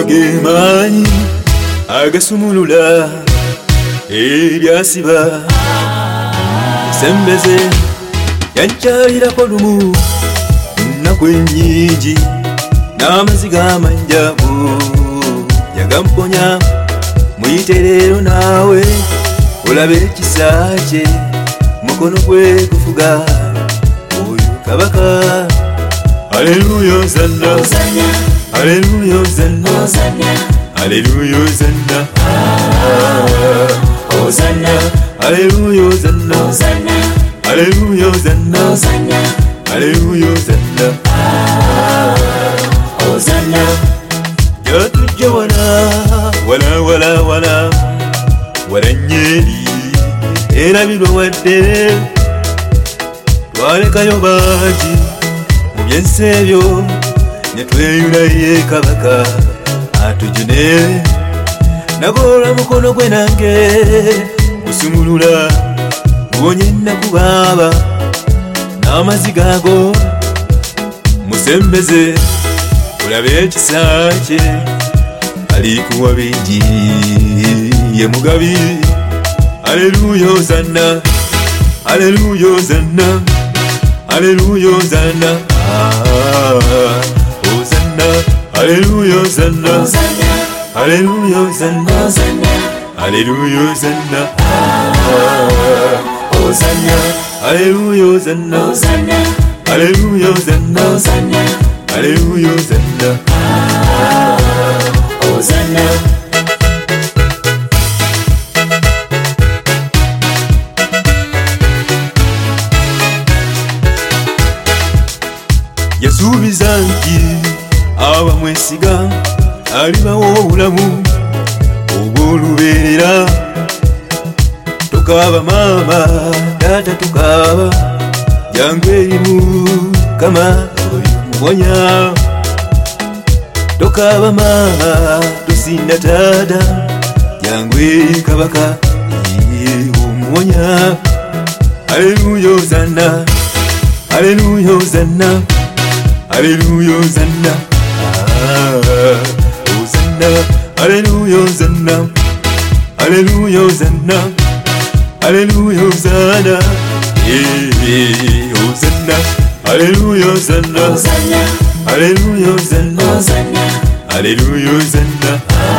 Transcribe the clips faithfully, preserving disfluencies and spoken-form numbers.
Gemanyi agasumulula ebyasiba sembeze yankyalirako lumu nnaku ennyingi n'amaziga amanjavu yagamponya muyite leero naawe olabe ekisa kye mukono gwe gufuga oyo kabaka. Haleluya ozanna, haleluya ozanna, haleluya ozanna, ozanna, haleluya ozanna, haleluya ozanna, haleluya ozanna, ozanna. Jatujja wala wala wala wala wala nyeri erabirwa wadde twalekayo bangi mu byensi ebyo ne tweyulayo kabaka atujune nagolola mukono gwe nange gusumulula guwonye ennaku baaba n'amaziga ago musembeze olabe ekisa kye alikuwa bingi ye mugabi. Haleluya ozanna, haleluya ozanna, haleluya ozanna, ozanna, haleluya ozanna, haleluya ozanna, haleluya ozanna, ozanna, haleluya ozanna, haleluya ozanna, haleluya ozanna, ozanna. Yasuubiza nti abamwesiga alibawo obulamu obw'olubeerera. Tokaaba maama taata tokaaba jangu erimu kama oyo muwonya. Tokaaba maama tosinda taata jangu eri kabaka omuwonya. Haleluya ozanna, haleluya ozanna, haleluya ozanna, ozanna, haleluya ozanna, haleluya ozanna, haleluya ozanna, ozanna, haleluya ozanna, haleluya ozanna, haleluya ozanna,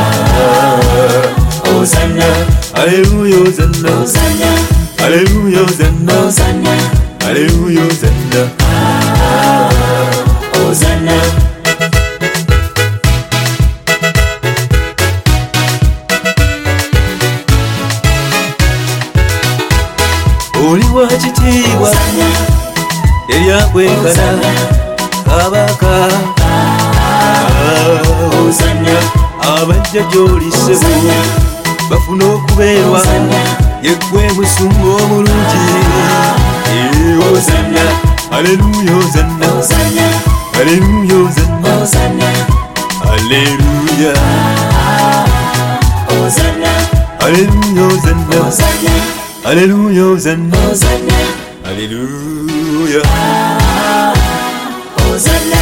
ozanna, haleluya ozanna, haleluya ozanna, haleluya ozanna, ozanna. Oli wa kitiibwa eryakwenkana kabaka abajja gy'oli ssebo bafuna okubeerwa yeggwe musungu omulungi. Ozanna, haleluya ozanna, haleluya ozanna, haleluya, haleluya ozanna, haleluya ozanna, haleluya, ozanna.